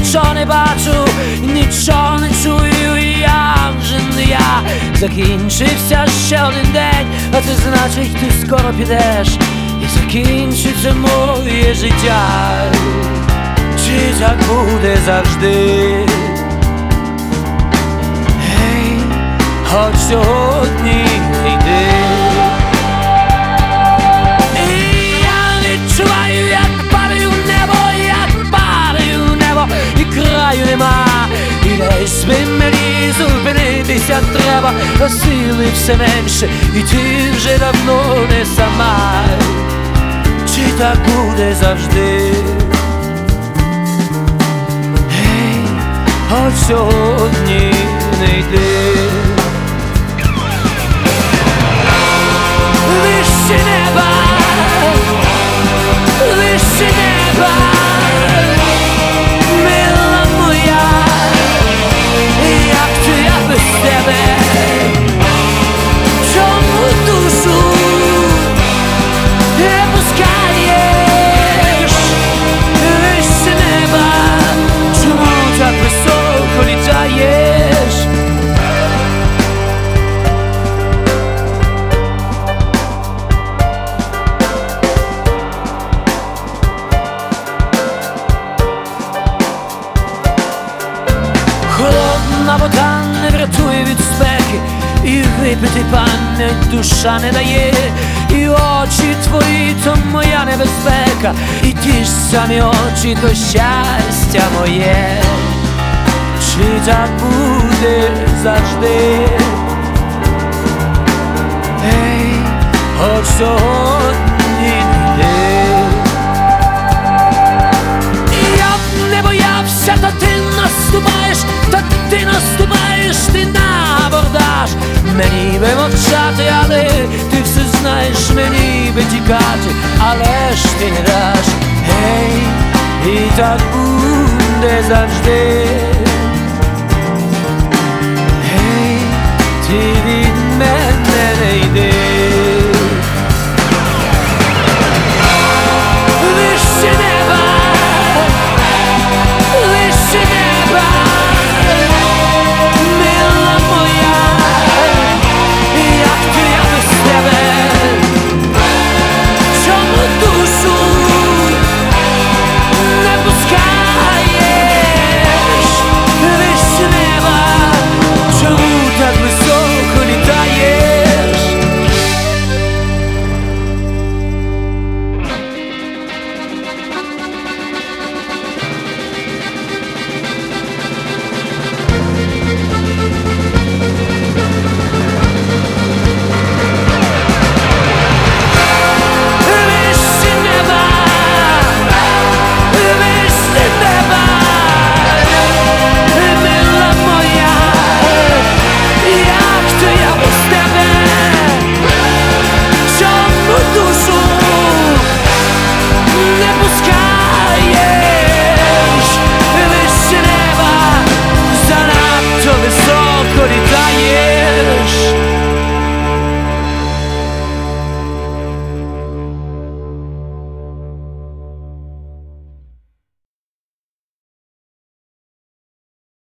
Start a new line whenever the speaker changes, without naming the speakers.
нічого не бачу, нічого не чую, я вже не я. Закінчився ще один день, а це значить, ти скоро підеш, і закінчиться моє життя. Чи так буде завжди? Гей, хоч сьогодні не йди. І я відчуваю, як падаю в небо, як падаю в небо, і краю нема. І десь би мені зупинитися треба, а сили все менше, і ти вже давно не сама. Чи так буде завжди? Гей, хоч сьогодні не йди. Вище неба, вище неба, мила моя, як ти, я без тебе, чому душу не пускаєш? Вище неба, чому так високо літаєш? Холодна вода не врятує від спеки, і випити пам'ять душа не дає, і очі твої то моя небезпека, і ті ж самі очі то щастя моє. Чи так буде завжди? Ей, хоч сьогодні не йди. Я б не боявся, та ти наступаєш, та ти наступаєш, ти на абордаж. Мені би мовчати, але ти все знаєш, мені би тікати, але ж ти не даш. Гей, і так буде завжди.